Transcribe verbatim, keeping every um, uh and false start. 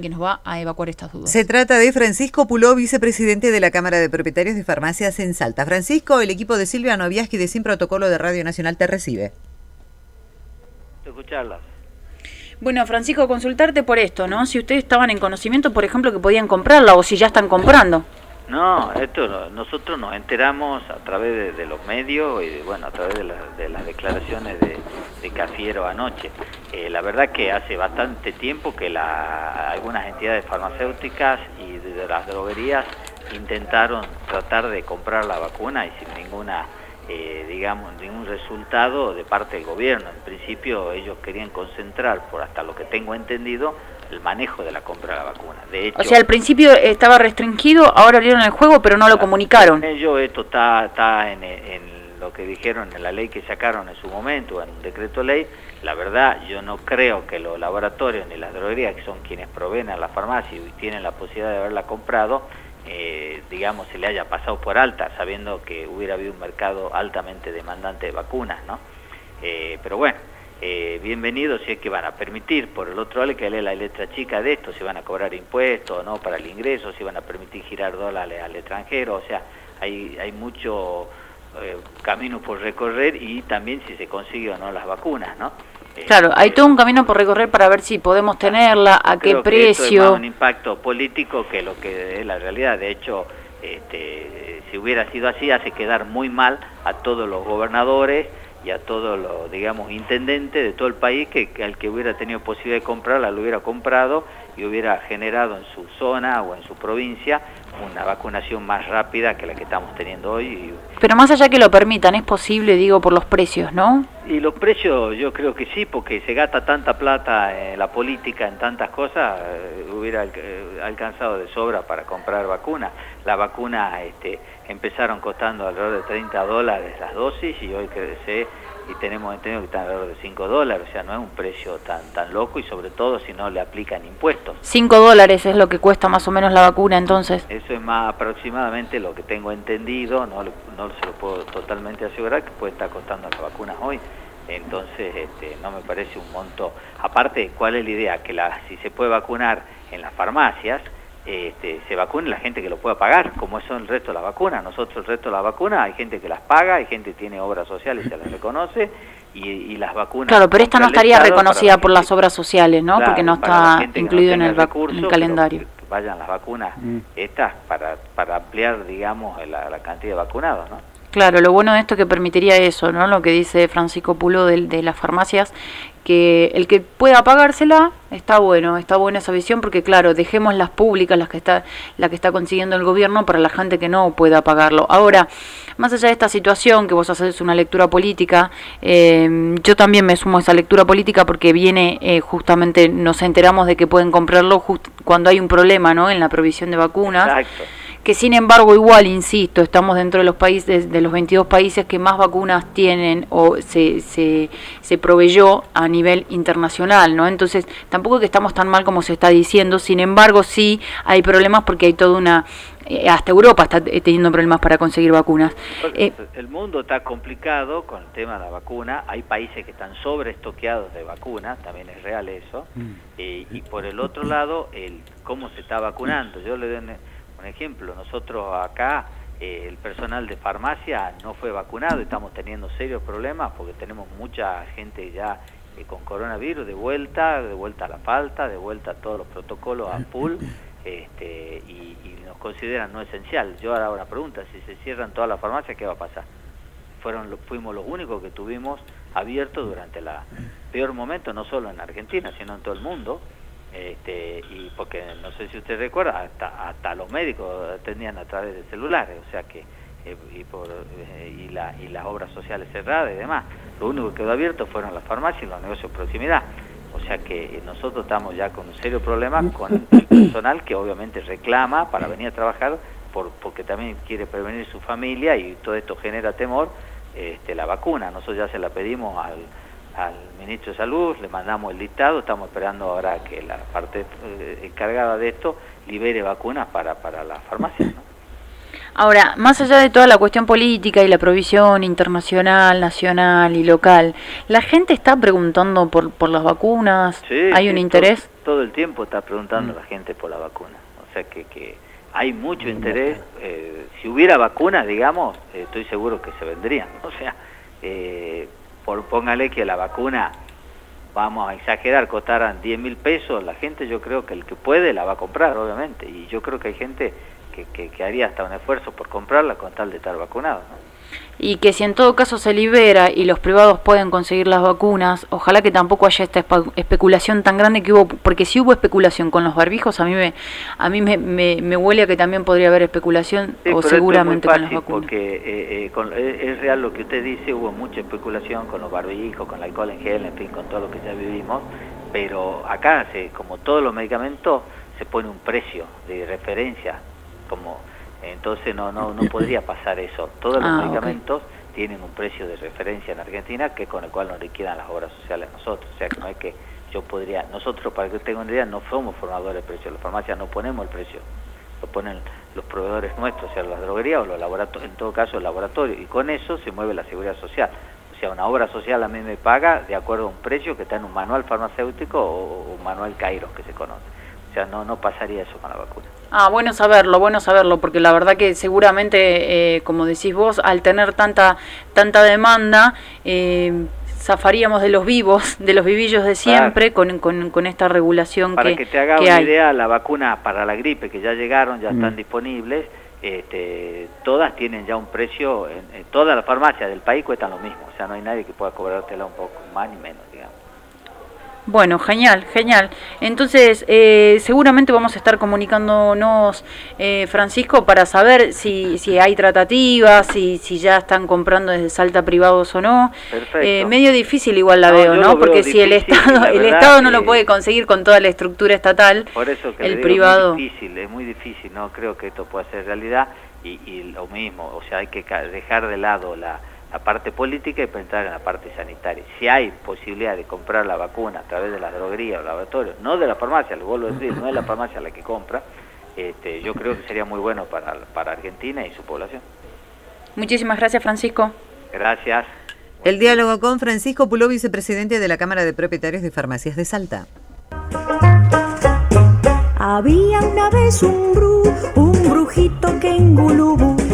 alguien que nos va a evacuar estas dudas. Se trata de Francisco Puló, vicepresidente de la Cámara de Propietarios de Farmacias en Salta. Francisco, el equipo de Silvia Noviaski de Sin Protocolo de Radio Nacional te recibe. Escucharlas. Bueno, Francisco, consultarte por esto, ¿no? Si ustedes estaban en conocimiento, por ejemplo, que podían comprarla o si ya están comprando. No, esto nosotros nos enteramos a través de, de los medios y de, bueno, a través de, la, de las declaraciones de, de Cafiero anoche. Eh, la verdad que hace bastante tiempo que la, algunas entidades farmacéuticas y de, de las droguerías intentaron tratar de comprar la vacuna y sin ninguna, eh, digamos, ningún resultado de parte del gobierno. En principio ellos querían concentrar, por hasta lo que tengo entendido, el manejo de la compra de la vacuna. De hecho, o sea, al principio estaba restringido, ahora abrieron el juego, pero no lo comunicaron. Ellos, esto está, está en, en lo que dijeron en la ley que sacaron en su momento, en un decreto ley. La verdad, yo no creo que los laboratorios ni las droguerías, que son quienes proveen a la farmacia y tienen la posibilidad de haberla comprado, eh, digamos, se le haya pasado por alta, sabiendo que hubiera habido un mercado altamente demandante de vacunas, ¿no? Eh, pero bueno, Eh, bienvenido si es que van a permitir, por el otro lado, que lee la letra chica de esto, si van a cobrar impuestos o no para el ingreso, si van a permitir girar dólares al extranjero, o sea, hay, hay mucho eh, camino por recorrer y también si se consigue o no las vacunas, ¿no? Eh, claro, hay eh, todo un camino por recorrer para ver si podemos tenerla, a qué creo precio. Que esto es más un impacto político que lo que es la realidad. De hecho, este, si hubiera sido así, hace quedar muy mal a todos los gobernadores y a todos los, digamos, intendentes de todo el país que, que al que hubiera tenido posibilidad de comprarla, lo hubiera comprado y hubiera generado en su zona o en su provincia una vacunación más rápida que la que estamos teniendo hoy. Pero más allá que lo permitan, es posible, digo, por los precios, ¿no? Y los precios yo creo que sí, porque se gasta tanta plata en la política, en tantas cosas, eh, hubiera alc- alcanzado de sobra para comprar vacunas. La vacuna este, empezaron costando alrededor de treinta dólares las dosis y hoy que sé, y tenemos entendido que están alrededor de cinco dólares, o sea, no es un precio tan tan loco y sobre todo si no le aplican impuestos. cinco dólares es lo que cuesta más o menos la vacuna, entonces. Eso es más aproximadamente lo que tengo entendido, no, no se lo puedo totalmente asegurar que puede estar costando las vacunas hoy. Entonces, este, no me parece un monto. Aparte, ¿cuál es la idea? Que la, si se puede vacunar en las farmacias, este, se vacune la gente que lo pueda pagar, como son el resto de las vacunas. Nosotros el resto de las vacunas hay gente que las paga, hay gente que tiene obras sociales y se las reconoce, y, y las vacunas... Claro, pero esta no estaría reconocida por las obras sociales, ¿no? Claro, porque no está incluido no en, el recursos, en el calendario. Que vayan las vacunas mm. estas para, para ampliar, digamos, la, la cantidad de vacunados, ¿no? Claro, lo bueno de esto que permitiría eso, ¿no? Lo que dice Francisco Puló de, de las farmacias, que el que pueda pagársela está bueno, está buena esa visión, porque claro, dejemos las públicas, las que está, la que está consiguiendo el gobierno para la gente que no pueda pagarlo. Ahora, más allá de esta situación, que vos haces una lectura política, eh, yo también me sumo a esa lectura política porque viene eh, justamente, nos enteramos de que pueden comprarlo just cuando hay un problema, ¿no? En la provisión de vacunas. Exacto. Que sin embargo, igual, insisto, estamos dentro de los países, de los veintidós países que más vacunas tienen o se, se, se proveyó a nivel internacional, ¿no? Entonces, tampoco es que estamos tan mal como se está diciendo, sin embargo, sí hay problemas porque hay toda una... Eh, hasta Europa está teniendo problemas para conseguir vacunas. Eh, el mundo está complicado con el tema de la vacuna, hay países que están sobreestoqueados de vacunas, también es real eso, mm. eh, y por el otro lado, el cómo se está vacunando. Yo le doy un ejemplo, nosotros acá, eh, el personal de farmacia no fue vacunado, estamos teniendo serios problemas porque tenemos mucha gente ya eh, con coronavirus de vuelta, de vuelta a la falta, de vuelta a todos los protocolos a full, este, y, y nos consideran no esencial. Yo ahora hago una pregunta, si se cierran todas las farmacias, ¿qué va a pasar? Fueron, fuimos los únicos que tuvimos abiertos durante el peor momento, no solo en Argentina, sino en todo el mundo. Este, y porque no sé si usted recuerda, hasta hasta los médicos atendían a través de celulares, o sea que eh, y por eh, y la y las obras sociales cerradas y demás. Lo único que quedó abierto fueron las farmacias y los negocios de proximidad. O sea que nosotros estamos ya con un serio problema con el personal que obviamente reclama para venir a trabajar por porque también quiere prevenir su familia y todo esto genera temor. Este, la vacuna, nosotros ya se la pedimos al al ministro de Salud, le mandamos el listado, estamos esperando ahora que la parte eh, encargada de esto libere vacunas para, para las farmacias, ¿no? Ahora, más allá de toda la cuestión política y la provisión internacional, nacional y local, ¿la gente está preguntando por, por las vacunas? Sí, ¿Hay sí, un interés? Todo, todo el tiempo está preguntando Mm. la gente por la vacuna. O sea que, que hay mucho interés. Eh, si hubiera vacunas, digamos, eh, estoy seguro que se vendrían. O sea, eh, por, póngale que la vacuna, vamos a exagerar, costaran diez mil pesos, la gente, yo creo que el que puede la va a comprar, obviamente. Y yo creo que hay gente que, que, que haría hasta un esfuerzo por comprarla con tal de estar vacunado, ¿no? Y que si en todo caso se libera y los privados pueden conseguir las vacunas, ojalá que tampoco haya esta espe- especulación tan grande que hubo, porque si hubo especulación con los barbijos, a mí me a mí me, me, me huele a que también podría haber especulación, Sí, o pero seguramente esto es muy con las fácil vacunas. porque eh, eh, con, es, es real lo que usted dice, hubo mucha especulación con los barbijos, con el alcohol en gel, en fin, con todo lo que ya vivimos, pero acá, se, como todos los medicamentos, se pone un precio de referencia, como entonces no no no podría pasar eso. Todos los Ah, medicamentos okay. tienen un precio de referencia en Argentina que con el cual nos liquidan las obras sociales a nosotros, o sea que no hay que, yo podría, nosotros para que tengan una idea, no somos formadores de precios, las farmacias no ponemos el precio, lo ponen los proveedores nuestros, o sea, las droguerías o los laboratorios, en todo caso el laboratorio, y con eso se mueve la seguridad social. O sea, una obra social a mí me paga de acuerdo a un precio que está en un manual farmacéutico o, o un manual Kairos que se conoce. O sea, no no pasaría eso con la vacuna. Ah, bueno saberlo, bueno saberlo, porque la verdad que seguramente, eh, como decís vos, al tener tanta tanta demanda, eh, zafaríamos de los vivos, de los vivillos de siempre, claro. con, con, con esta regulación para que, que te haga que una hay. idea, la vacuna para la gripe que ya llegaron, ya mm. están disponibles, este, todas tienen ya un precio, en, en todas las farmacias del país cuestan lo mismo, o sea, no hay nadie que pueda cobrártela un poco más ni menos, digamos. Bueno, genial, genial. Entonces, eh, seguramente vamos a estar comunicándonos, eh, Francisco, para saber si, si hay tratativas, si, si ya están comprando desde Salta privados o no. Perfecto. Eh, medio difícil igual la no, veo, ¿no? Porque si el Estado el Estado no lo puede conseguir con toda la estructura estatal, por eso que el le digo, privado... es muy difícil, es muy difícil, no creo que esto pueda ser realidad y, y lo mismo, o sea, hay que dejar de lado la... la parte política y pensar en la parte sanitaria. Si hay posibilidad de comprar la vacuna a través de las droguerías o laboratorios, no de la farmacia, lo vuelvo a decir, no es la farmacia la que compra, este, yo creo que sería muy bueno para, para Argentina y su población. Muchísimas gracias, Francisco. Gracias. El diálogo con Francisco Puló, vicepresidente de la Cámara de Propietarios de Farmacias de Salta. Había una vez un bru, un brujito que en Gulubú